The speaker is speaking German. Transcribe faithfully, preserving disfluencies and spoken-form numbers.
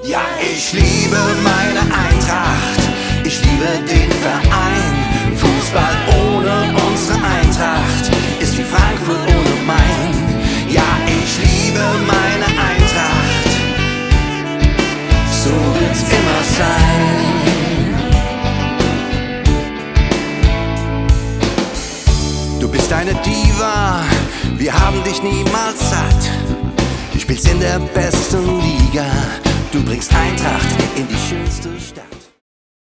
Ja, ich liebe meine Eintracht, ich liebe den Verein. Fußball ohne unsere Eintracht ist wie Frankfurt ohne Main. Ja, ich liebe meine Eintracht, so wird's immer sein. Du bist eine Diva, wir haben dich niemals satt. Du spielst in der besten Liga, du bringst Eintracht in die schönste Stadt.